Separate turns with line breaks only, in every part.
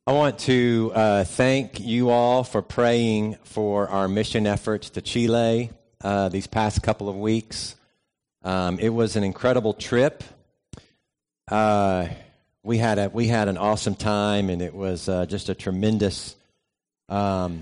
I want to thank you all for praying for our mission efforts to Chile these past couple of weeks. It was an incredible trip. We had an awesome time, and it was just a tremendous amount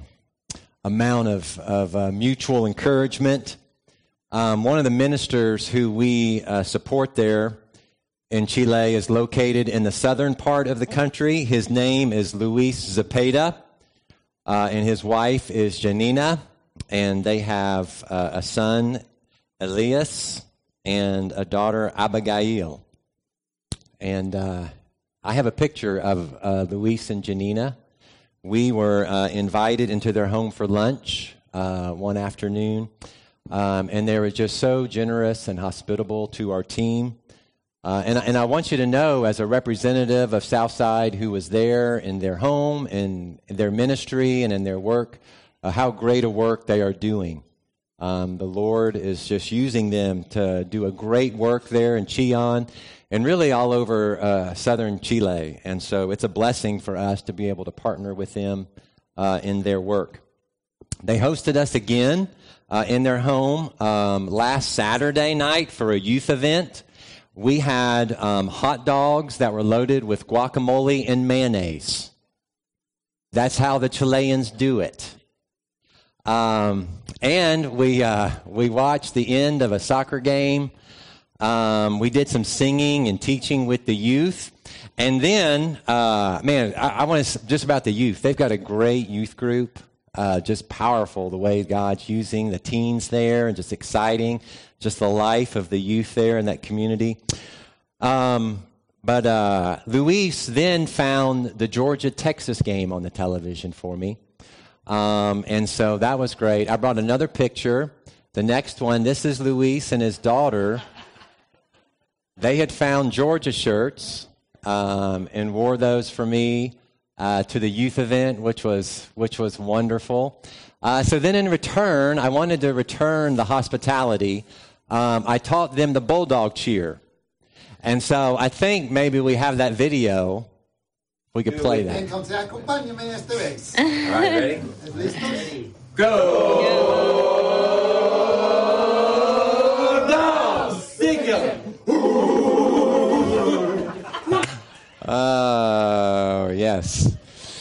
of mutual encouragement. One of the ministers who we support there in Chile is located in the southern part of the country. His name is Luis Zepeda, and his wife is Janina, and they have a son, Elias, and a daughter, Abigail. And I have a picture of Luis and Janina. We were invited into their home for lunch one afternoon, and they were just so generous and hospitable to our team. And I want you to know, as a representative of Southside who was there in their home and in their ministry and in their work, how great a work they are doing. The Lord is just using them to do a great work there in Chillán and really all over southern Chile. And so it's a blessing for us to be able to partner with them in their work. They hosted us again in their home last Saturday night for a youth event. We had hot dogs that were loaded with guacamole and mayonnaise. That's how the Chileans do it. And we watched the end of a soccer game. We did some singing and teaching with the youth. And then, I want to just about the youth. They've got a great youth group. Just powerful the way God's using the teens there, and just exciting, just the life of the youth there in that community. But Luis then found the Georgia-Texas game on the television for me. And so that was great. I brought another picture. The next one, this is Luis and his daughter. They had found Georgia shirts and wore those for me to the youth event, which was wonderful. So then in return, I wanted to return the hospitality. I taught them the bulldog cheer. And so I think maybe we have that video. We could play that. All right, ready? Go! Dogs! Singular! Oh, yes.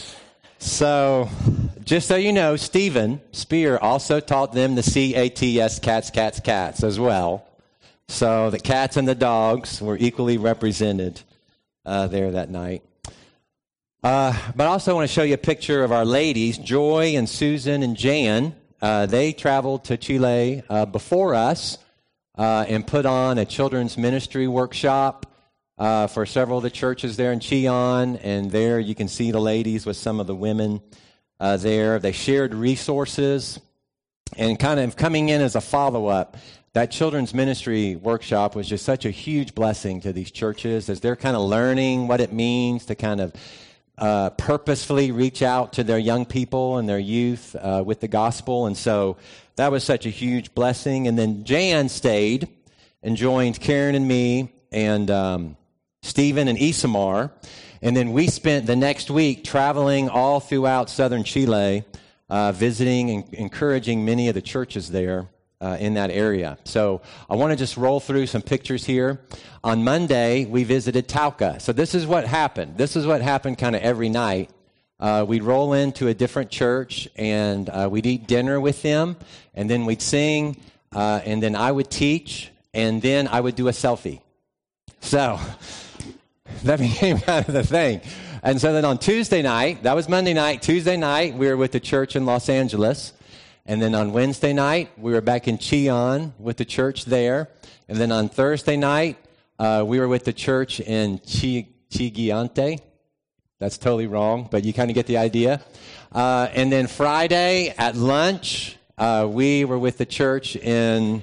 So, just so you know, Stephen Spear also taught them the CATS, cats as well. So the cats and the dogs were equally represented there that night. But I also want to show you a picture of our ladies, Joy and Susan and Jan. They traveled to Chile before us and put on a children's ministry workshop for several of the churches there in Chillán, and there you can see the ladies with some of the women there. They shared resources, and kind of coming in as a follow-up, that children's ministry workshop was just such a huge blessing to these churches as they're kind of learning what it means to kind of purposefully reach out to their young people and their youth with the gospel, and so that was such a huge blessing. And then Jan stayed and joined Karen and me and Stephen and Isamar, and then we spent the next week traveling all throughout southern Chile, visiting and encouraging many of the churches there in that area. So I want to just roll through some pictures here. On Monday, we visited Talca. So this is what happened. This is what happened kind of every night. We'd roll into a different church, and we'd eat dinner with them, and then we'd sing, and then I would teach, and then I would do a selfie. So that became kind of the thing. And so then on Tuesday night, that was Monday night, Tuesday night, we were with the church in Los Angeles. And then on Wednesday night, we were back in Chillán with the church there. And then on Thursday night, we were with the church in Chiguiante. That's totally wrong, but you kind of get the idea. And then Friday at lunch, we were with the church in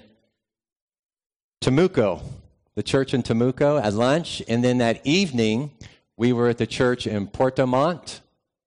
Temuco, the church in Temuco at lunch. And then that evening, we were at the church in Puerto Montt.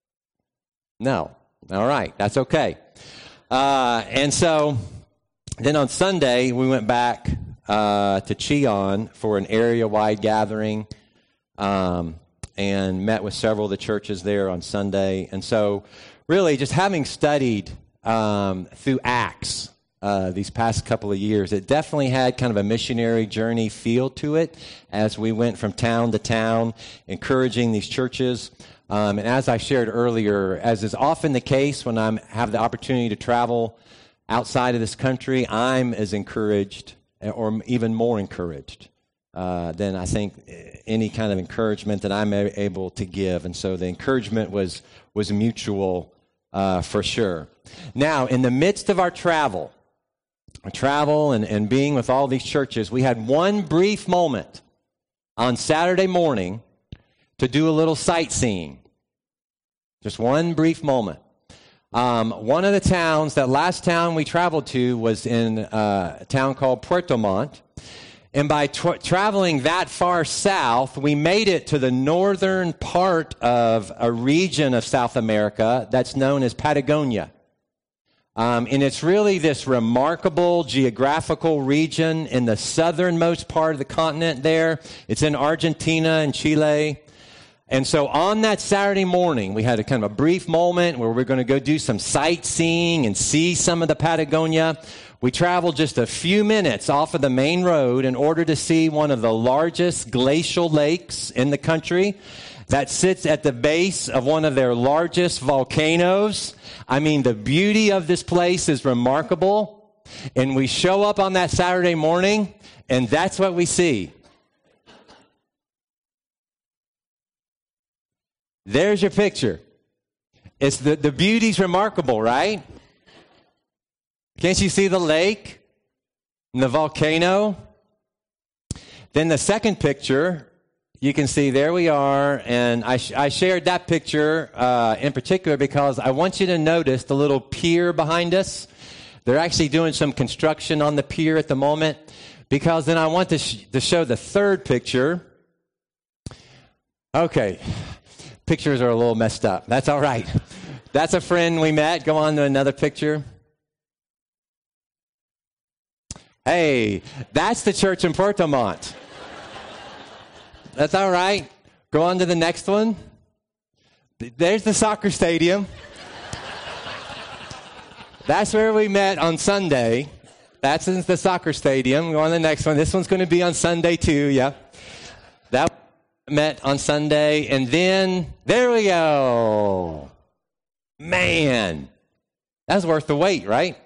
No. All right. That's okay. And so then on Sunday, we went back to Chillán for an area-wide gathering. and met with several of the churches there on Sunday. And so really just having studied through Acts these past couple of years, it definitely had kind of a missionary journey feel to it as we went from town to town, encouraging these churches. And as I shared earlier, as is often the case when I have the opportunity to travel outside of this country, I'm as encouraged or even more encouraged than I think any kind of encouragement that I'm able to give. And so the encouragement was mutual for sure. Now, in the midst of our travel and being with all these churches, we had one brief moment on Saturday morning to do a little sightseeing. Just one brief moment. One of the towns, that last town we traveled to was in a town called Puerto Montt. And by traveling that far south, we made it to the northern part of a region of South America that's known as Patagonia. And it's really this remarkable geographical region in the southernmost part of the continent there. It's in Argentina and Chile. And so on that Saturday morning, we had a kind of a brief moment where we're going to go do some sightseeing and see some of the Patagonia. We traveled just a few minutes off of the main road in order to see one of the largest glacial lakes in the country that sits at the base of one of their largest volcanoes. I mean, the beauty of this place is remarkable. And we show up on that Saturday morning, and that's what we see. There's your picture. It's the beauty's remarkable, right? Can't you see the lake and the volcano? Then the second picture, you can see there we are, and I shared that picture in particular because I want you to notice the little pier behind us. They're actually doing some construction on the pier at the moment, because then I want to show the third picture. Okay. Pictures are a little messed up. That's all right. That's a friend we met. Go on to another picture. Hey, that's the church in Puerto Montt. That's all right. Go on to the next one. There's the soccer stadium. That's where we met on Sunday. That's in the soccer stadium. Go on to the next one. This one's going to be on Sunday too. Yeah. That met on Sunday, and then there we go. Man, that's worth the wait, right?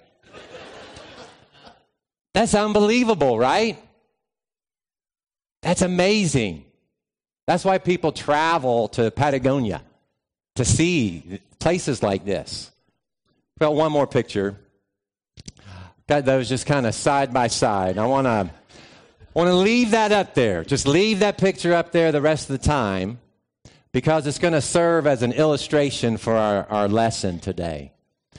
That's unbelievable, right? That's amazing. That's why people travel to Patagonia, to see places like this. Got one more picture. Got those just kind of side by side. I want to leave that up there. Just leave that picture up there the rest of the time, because it's going to serve as an illustration for our lesson today.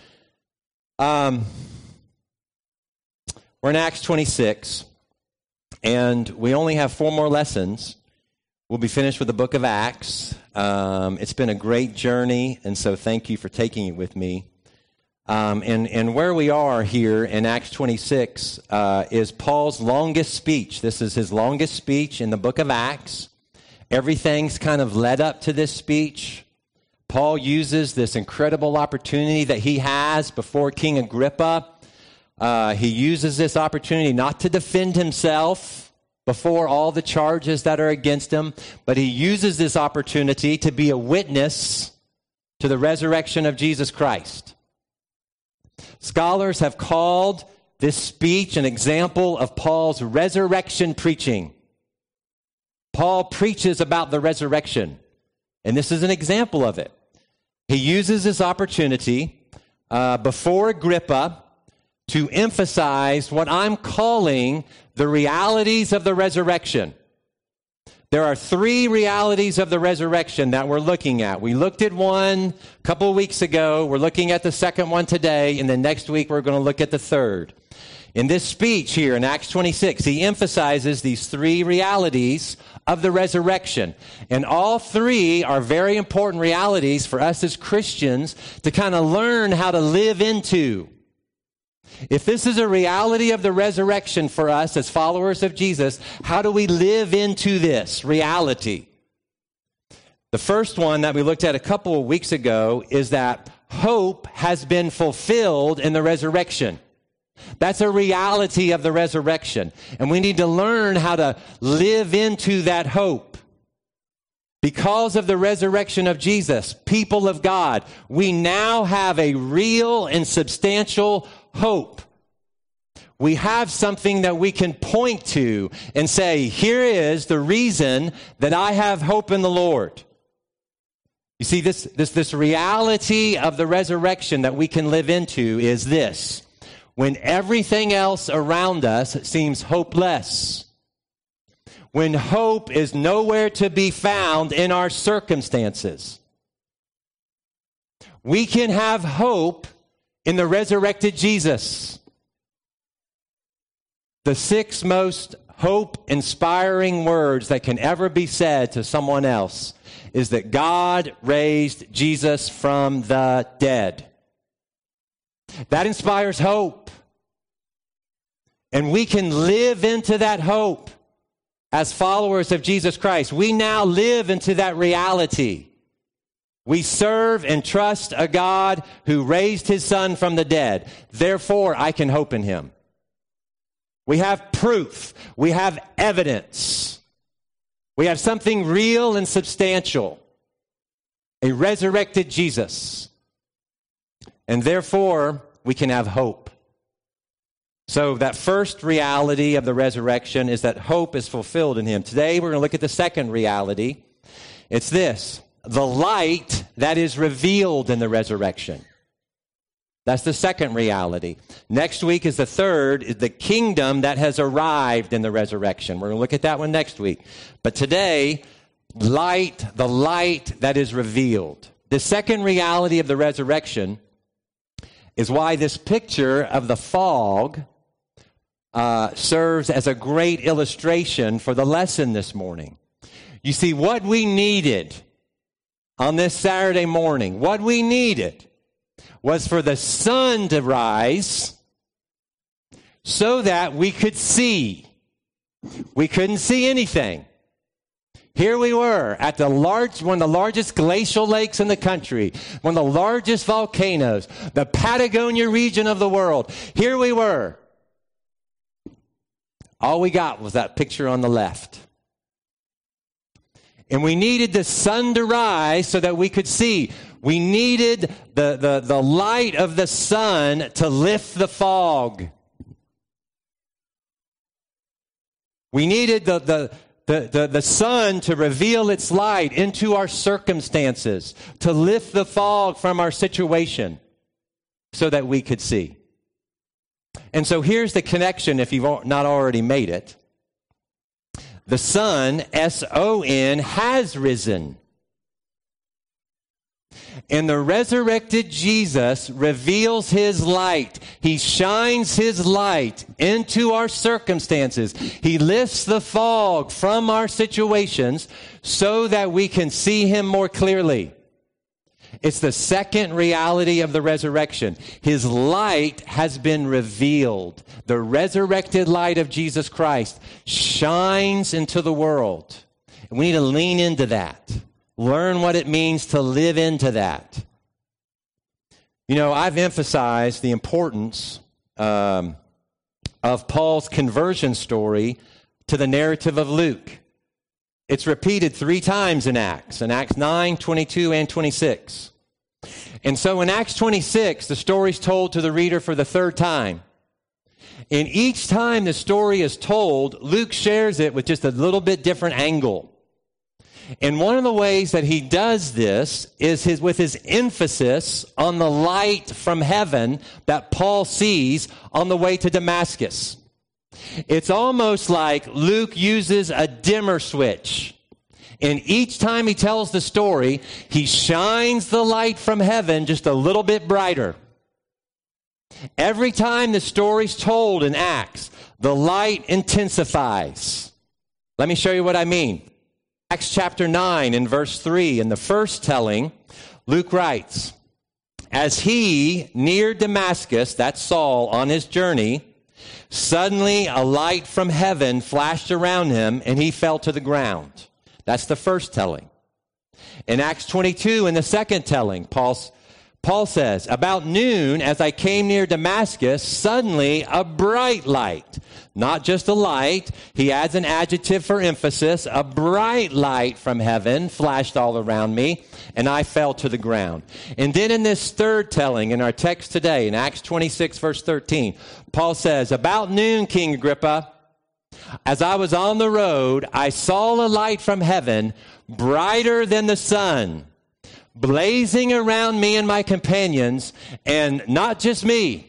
We're in Acts 26, and we only have 4 more lessons. We'll be finished with the book of Acts. It's been a great journey, and so thank you for taking it with me. And where we are here in Acts 26 is Paul's longest speech. This is his longest speech in the book of Acts. Everything's kind of led up to this speech. Paul uses this incredible opportunity that he has before King Agrippa. He uses this opportunity not to defend himself before all the charges that are against him, but he uses this opportunity to be a witness to the resurrection of Jesus Christ. Scholars have called this speech an example of Paul's resurrection preaching. Paul preaches about the resurrection, and this is an example of it. He uses this opportunity before Agrippa to emphasize what I'm calling the realities of the resurrection. There are 3 realities of the resurrection that we're looking at. We looked at one a couple of weeks ago. We're looking at the second one today, and then next week we're going to look at the third. In this speech here in Acts 26, he emphasizes these 3 realities of the resurrection. And all 3 are very important realities for us as Christians to kind of learn how to live into. If this is a reality of the resurrection for us as followers of Jesus, how do we live into this reality? The first one that we looked at a couple of weeks ago is that hope has been fulfilled in the resurrection. That's a reality of the resurrection. And we need to learn how to live into that hope. Because of the resurrection of Jesus, people of God, we now have a real and substantial hope. We have something that we can point to and say, here is the reason that I have hope in the Lord. You see, this reality of the resurrection that we can live into is this. When everything else around us seems hopeless, when hope is nowhere to be found in our circumstances, we can have hope in the resurrected Jesus. The 6 most hope-inspiring words that can ever be said to someone else is that God raised Jesus from the dead. That inspires hope. And we can live into that hope as followers of Jesus Christ. We now live into that reality. We serve and trust a God who raised his Son from the dead. Therefore, I can hope in him. We have proof. We have evidence. We have something real and substantial. A resurrected Jesus. And therefore, we can have hope. So that first reality of the resurrection is that hope is fulfilled in him. Today, we're going to look at the second reality. It's this: the light that is revealed in the resurrection. That's the second reality. Next week is the third, is the kingdom that has arrived in the resurrection. We're going to look at that one next week. But today, the light that is revealed. The second reality of the resurrection is why this picture of the fog serves as a great illustration for the lesson this morning. You see, what we needed on this Saturday morning, what we needed was for the sun to rise so that we could see. We couldn't see anything. Here we were at one of the largest glacial lakes in the country, one of the largest volcanoes, the Patagonia region of the world. Here we were. All we got was that picture on the left. And we needed the sun to rise so that we could see. We needed the light of the sun to lift the fog. We needed the sun to reveal its light into our circumstances, to lift the fog from our situation so that we could see. And so here's the connection if you've not already made it. The sun, S-O-N, has risen. And the resurrected Jesus reveals his light. He shines his light into our circumstances. He lifts the fog from our situations so that we can see him more clearly. It's the second reality of the resurrection. His light has been revealed. The resurrected light of Jesus Christ shines into the world. And we need to lean into that. Learn what it means to live into that. You know, I've emphasized the importance of Paul's conversion story to the narrative of Luke. It's repeated 3 times in Acts 9, 22, and 26. And so in Acts 26, the story's told to the reader for the 3rd time. And each time the story is told, Luke shares it with just a little bit different angle. And one of the ways that he does this is with his emphasis on the light from heaven that Paul sees on the way to Damascus. It's almost like Luke uses a dimmer switch. And each time he tells the story, he shines the light from heaven just a little bit brighter. Every time the story's told in Acts, the light intensifies. Let me show you what I mean. Acts chapter 9 and verse 3, in the first telling, Luke writes, "As he neared Damascus," that's Saul, on his journey, "suddenly a light from heaven flashed around him, and he fell to the ground." That's the first telling. In Acts 22, in the second telling, Paul says, about noon, as I came near Damascus, suddenly a bright light, not just a light, he adds an adjective for emphasis, a bright light from heaven flashed all around me, and I fell to the ground. And then in this third telling, in our text today, in Acts 26, verse 13, Paul says, about noon, King Agrippa, as I was on the road, I saw a light from heaven, brighter than the sun, blazing around me and my companions, and not just me,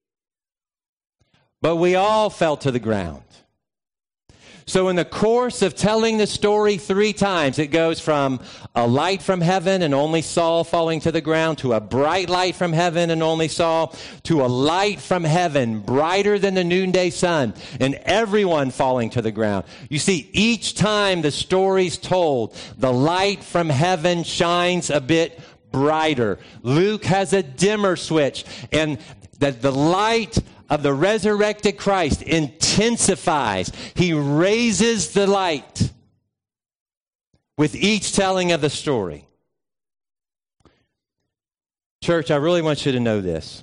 but we all fell to the ground. So in the course of telling the story 3 times, it goes from a light from heaven and only Saul falling to the ground, to a bright light from heaven and only Saul, to a light from heaven brighter than the noonday sun and everyone falling to the ground. You see, each time the story's told, the light from heaven shines a bit brighter. Luke has a dimmer switch, and the light of the resurrected Christ intensifies. He raises the light with each telling of the story. Church, I really want you to know this.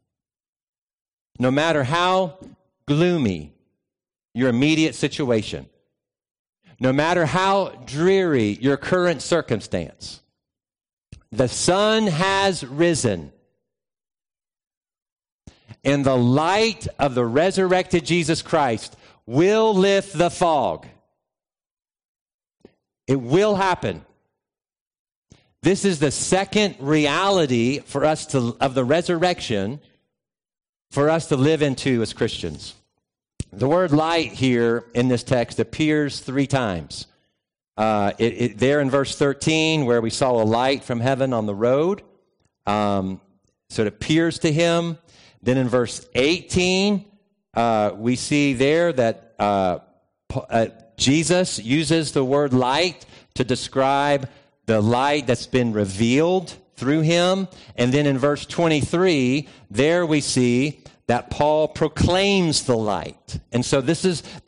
No matter how gloomy your immediate situation, no matter how dreary your current circumstance, the sun has risen. And the light of the resurrected Jesus Christ will lift the fog. It will happen. This is the second reality for us of the resurrection for us to live into as Christians. The word light here in this text appears 3 times. There in verse 13, where we saw a light from heaven on the road. So it appears to him. Then in verse 18, we see there that Jesus uses the word light to describe the light that's been revealed through him. And then in verse 23, there we see that Paul proclaims the light. And so this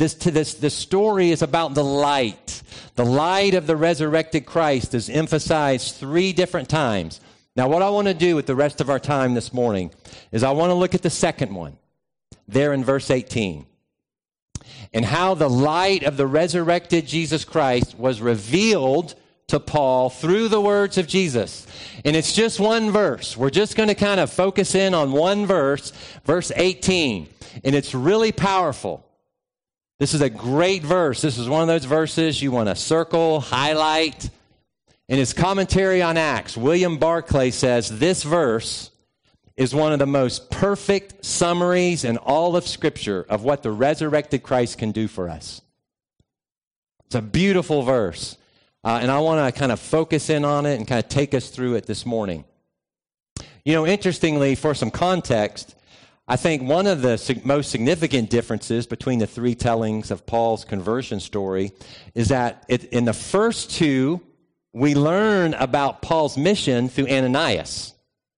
story is about the light. The light of the resurrected Christ is emphasized 3 different times. Now, what I want to do with the rest of our time this morning is I want to look at the second one, there in verse 18, and how the light of the resurrected Jesus Christ was revealed to Paul through the words of Jesus. And it's just one verse. We're just going to kind of focus in on one verse, verse 18, and it's really powerful. This is a great verse. This is one of those verses you want to circle, highlight. In his commentary on Acts, William Barclay says this verse is one of the most perfect summaries in all of Scripture of what the resurrected Christ can do for us. It's a beautiful verse, and I want to kind of focus in on it and kind of take us through it this morning. You know, interestingly, for some context, I think one of the most significant differences between the 3 tellings of Paul's conversion story is that in the first 2, we learn about Paul's mission through Ananias.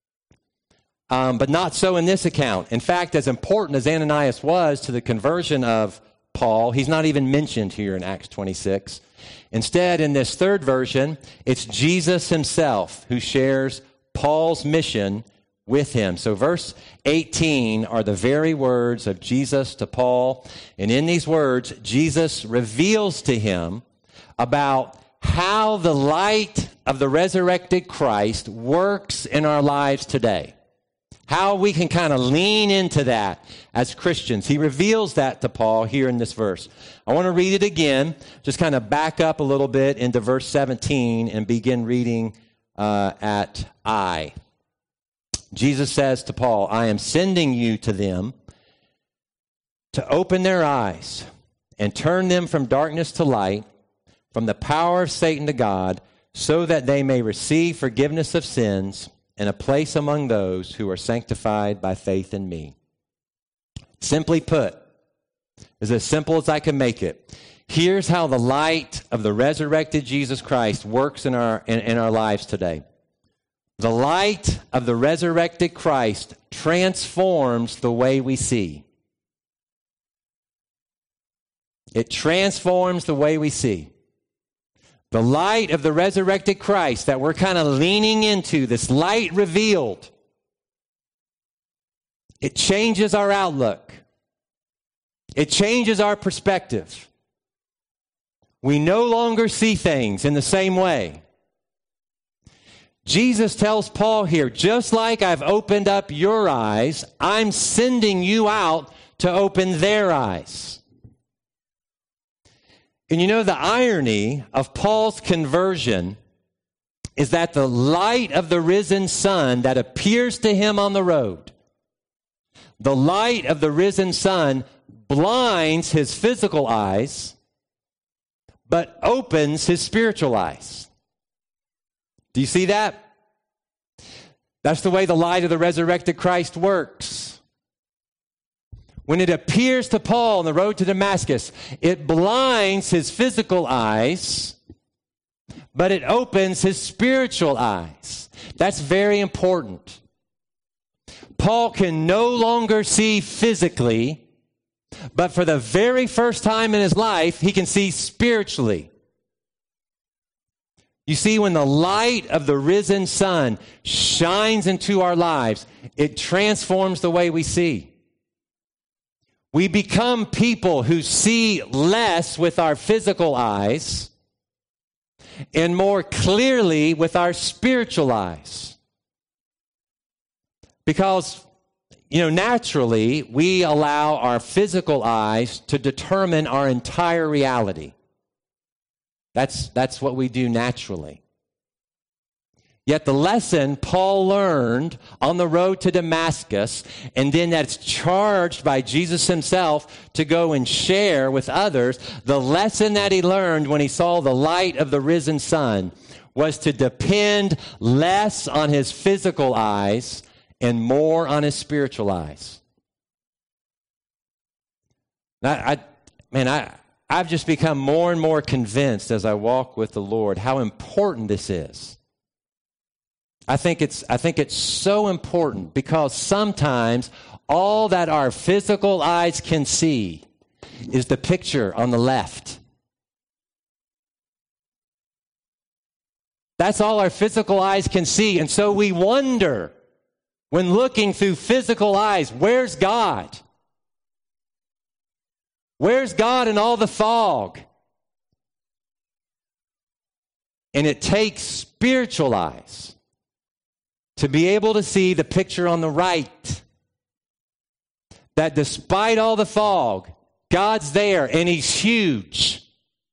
But not so in this account. In fact, as important as Ananias was to the conversion of Paul, he's not even mentioned here in Acts 26. Instead, in this third version, it's Jesus himself who shares Paul's mission with him. So verse 18 are the very words of Jesus to Paul. And in these words, Jesus reveals to him about how the light of the resurrected Christ works in our lives today. How we can kind of lean into that as Christians. He reveals that to Paul here in this verse. I want to read it again, just kind of back up a little bit into verse 17 and begin reading at I. Jesus says to Paul, I am sending you to them to open their eyes and turn them from darkness to light, from the power of Satan to God, so that they may receive forgiveness of sins and a place among those who are sanctified by faith in me. Simply put, is as simple as I can make it. Here's how the light of the resurrected Jesus Christ works in our lives today. The light of the resurrected Christ transforms the way we see. It transforms the way we see. The light of the resurrected Christ that we're kind of leaning into, this light revealed, it changes our outlook. It changes our perspective. We no longer see things in the same way. Jesus tells Paul here, just like I've opened up your eyes, I'm sending you out to open their eyes. And you know, the irony of Paul's conversion is that the light of the risen sun that appears to him on the road, the light of the risen sun blinds his physical eyes, but opens his spiritual eyes. Do you see that? That's the way the light of the resurrected Christ works. When it appears to Paul on the road to Damascus, it blinds his physical eyes, but it opens his spiritual eyes. That's very important. Paul can no longer see physically, but for the very first time in his life, he can see spiritually. You see, when the light of the risen sun shines into our lives, it transforms the way we see. We become people who see less with our physical eyes and more clearly with our spiritual eyes. Because, naturally, we allow our physical eyes to determine our entire reality. That's what we do naturally. Yet the lesson Paul learned on the road to Damascus, and then that's charged by Jesus himself to go and share with others, the lesson that he learned when he saw the light of the risen sun was to depend less on his physical eyes and more on his spiritual eyes. I've just become more and more convinced as I walk with the Lord how important this is. I think it's so important because sometimes all that our physical eyes can see is the picture on the left. That's all our physical eyes can see. And so we wonder, when looking through physical eyes, where's God? Where's God in all the fog? And it takes spiritual eyes to be able to see the picture on the right. That despite all the fog, God's there and he's huge.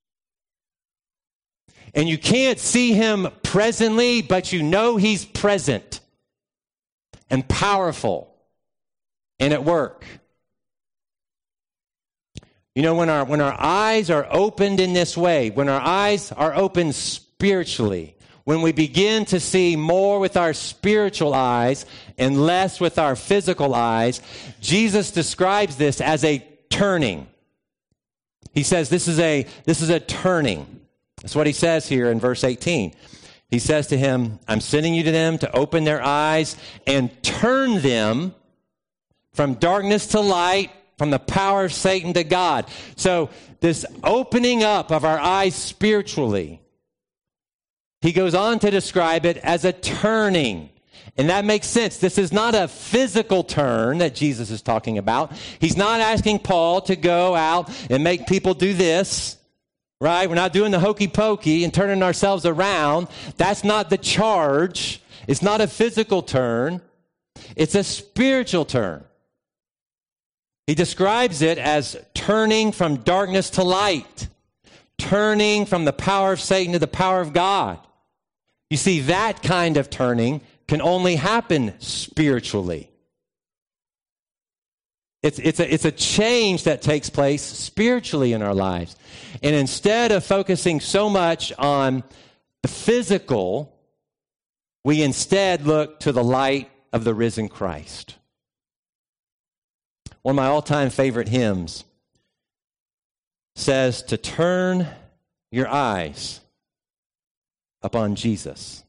And you can't see him presently, but you know he's present and powerful and at work. When our eyes are opened in this way, when our eyes are opened spiritually, when we begin to see more with our spiritual eyes and less with our physical eyes, Jesus describes this as a turning. He says this is a turning. That's what he says here in verse 18. He says to him, I'm sending you to them to open their eyes and turn them from darkness to light, from the power of Satan to God. So this opening up of our eyes spiritually, he goes on to describe it as a turning. And that makes sense. This is not a physical turn that Jesus is talking about. He's not asking Paul to go out and make people do this, right? We're not doing the hokey pokey and turning ourselves around. That's not the charge. It's not a physical turn. It's a spiritual turn. He describes it as turning from darkness to light, turning from the power of Satan to the power of God. You see, that kind of turning can only happen spiritually. It's a change that takes place spiritually in our lives. And instead of focusing so much on the physical, we instead look to the light of the risen Christ. One of my all-time favorite hymns says to turn your eyes upon Jesus.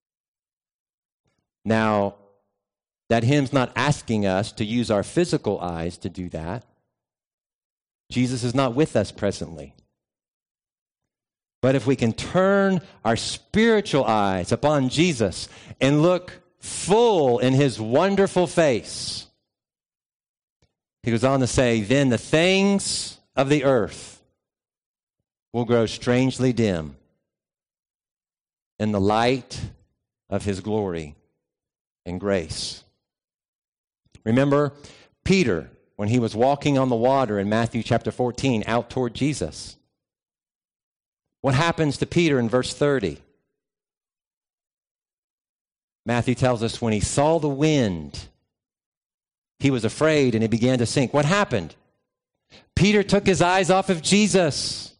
Now, that hymn's not asking us to use our physical eyes to do that. Jesus is not with us presently. But if we can turn our spiritual eyes upon Jesus and look full in his wonderful face, he goes on to say, then the things of the earth will grow strangely dim in the light of his glory and grace. Remember Peter when he was walking on the water in Matthew chapter 14 out toward Jesus. What happens to Peter in verse 30? Matthew tells us when he saw the wind, he was afraid and he began to sink. What happened? Peter took his eyes off of Jesus.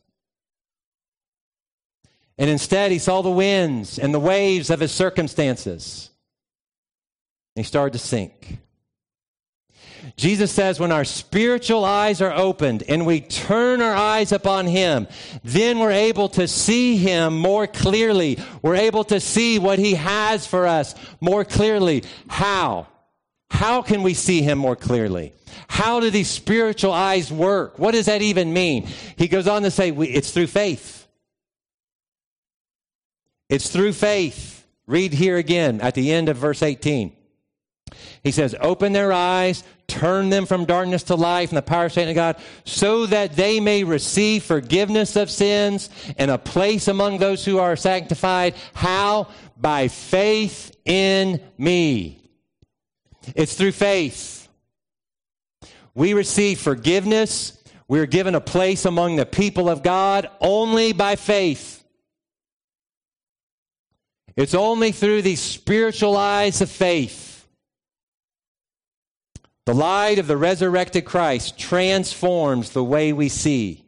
And instead he saw the winds and the waves of his circumstances. And he started to sink. Jesus says when our spiritual eyes are opened and we turn our eyes upon him, then we're able to see him more clearly. We're able to see what he has for us more clearly. How? How can we see him more clearly? How do these spiritual eyes work? What does that even mean? He goes on to say it's through faith. It's through faith. Read here again at the end of verse 18. He says, open their eyes, turn them from darkness to life and the power of Satan to God, so that they may receive forgiveness of sins and a place among those who are sanctified. How? By faith in me. It's through faith. We receive forgiveness. We're given a place among the people of God only by faith. It's only through these spiritual eyes of faith. The light of the resurrected Christ transforms the way we see.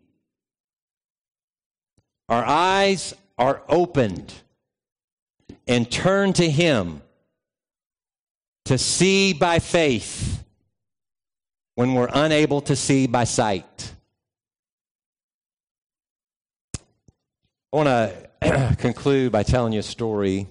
Our eyes are opened and turned to him to see by faith when we're unable to see by sight. I want to conclude by telling you a story.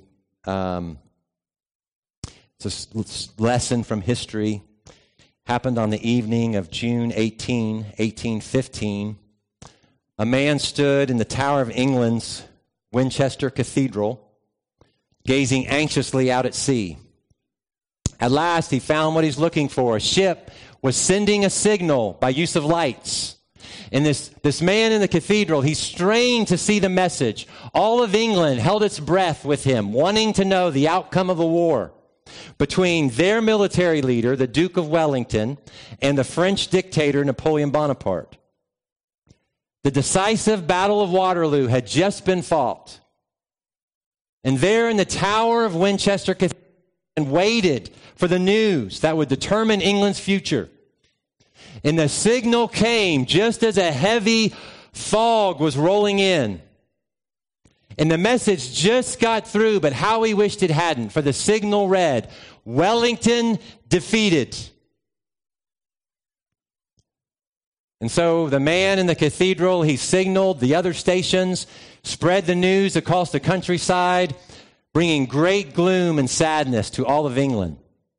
It's a lesson from history. Happened on the evening of June 18, 1815. A man stood in the Tower of England's Winchester Cathedral, gazing anxiously out at sea. At last, he found what he's looking for. A ship was sending a signal by use of lights. And this man in the cathedral, he strained to see the message. All of England held its breath with him, wanting to know the outcome of the war between their military leader, the Duke of Wellington, and the French dictator, Napoleon Bonaparte. The decisive Battle of Waterloo had just been fought. And there in the Tower of Winchester Cathedral, and waited for the news that would determine England's future. And the signal came just as a heavy fog was rolling in. And the message just got through, but how he wished it hadn't, for the signal read, Wellington defeated. And so the man in the cathedral, he signaled the other stations, spread the news across the countryside, bringing great gloom and sadness to all of England.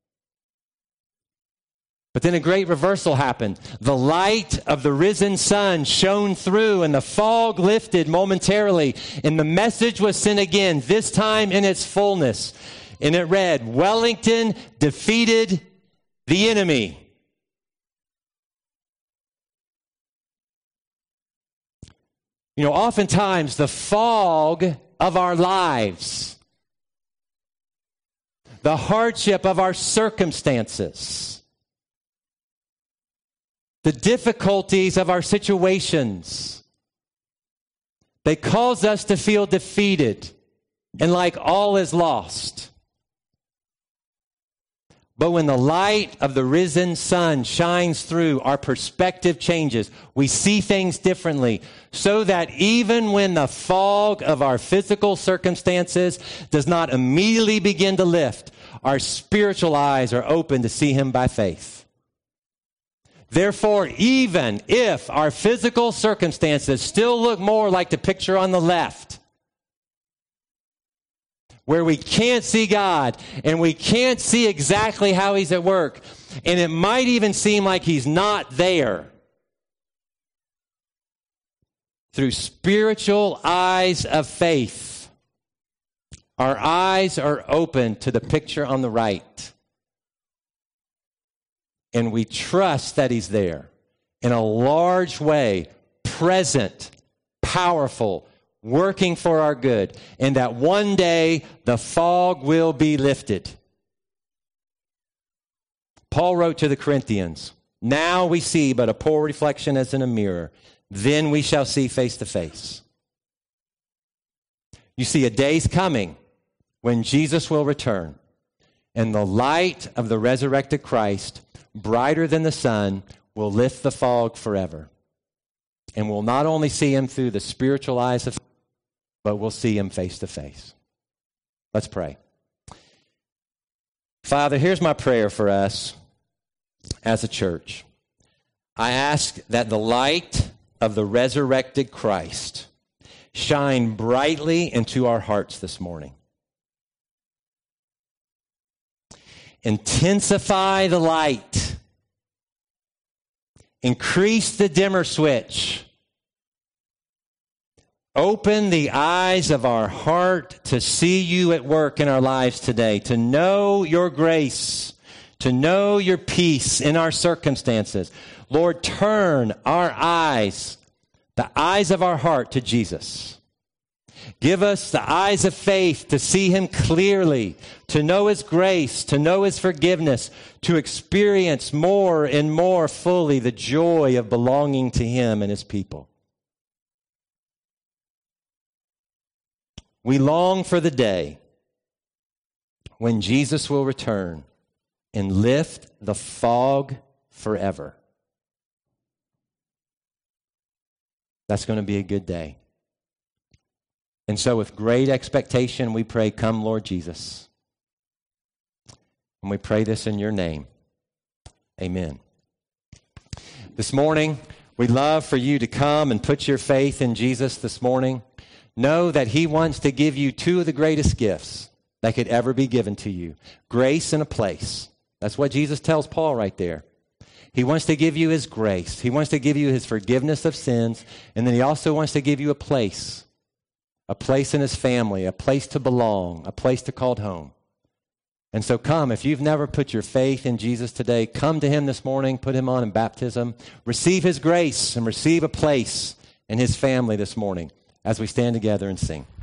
But then a great reversal happened. The light of the risen sun shone through and the fog lifted momentarily. And the message was sent again, this time in its fullness. And it read, Wellington defeated the enemy. You know, oftentimes the fog of our lives, the hardship of our circumstances, the difficulties of our situations, they cause us to feel defeated and like all is lost. But when the light of the risen sun shines through, our perspective changes. We see things differently, so that even when the fog of our physical circumstances does not immediately begin to lift, our spiritual eyes are open to see him by faith. Therefore, even if our physical circumstances still look more like the picture on the left, where we can't see God and we can't see exactly how he's at work, and it might even seem like he's not there, through spiritual eyes of faith. Our eyes are open to the picture on the right. And we trust that he's there in a large way, present, powerful, working for our good, and that one day the fog will be lifted. Paul wrote to the Corinthians, now we see but a poor reflection as in a mirror. Then we shall see face to face. You see, a day's coming when Jesus will return, and the light of the resurrected Christ, brighter than the sun, will lift the fog forever. And we'll not only see him through the spiritual eyes of faith, but we'll see him face to face. Let's pray. Father, here's my prayer for us as a church. I ask that the light of the resurrected Christ shine brightly into our hearts this morning. Intensify the light. Increase the dimmer switch. Open the eyes of our heart to see you at work in our lives today, to know your grace, to know your peace in our circumstances. Lord, turn our eyes, the eyes of our heart, to Jesus. Give us the eyes of faith to see him clearly, to know his grace, to know his forgiveness, to experience more and more fully the joy of belonging to him and his people. We long for the day when Jesus will return and lift the fog forever. That's going to be a good day. And so with great expectation, we pray, come, Lord Jesus. And we pray this in your name. Amen. This morning, we'd love for you to come and put your faith in Jesus this morning. Know that he wants to give you two of the greatest gifts that could ever be given to you. Grace and a place. That's what Jesus tells Paul right there. He wants to give you his grace. He wants to give you his forgiveness of sins. And then he also wants to give you a place in his family, a place to belong, a place to call home. And so come, if you've never put your faith in Jesus today, come to him this morning, put him on in baptism, receive his grace and receive a place in his family this morning as we stand together and sing.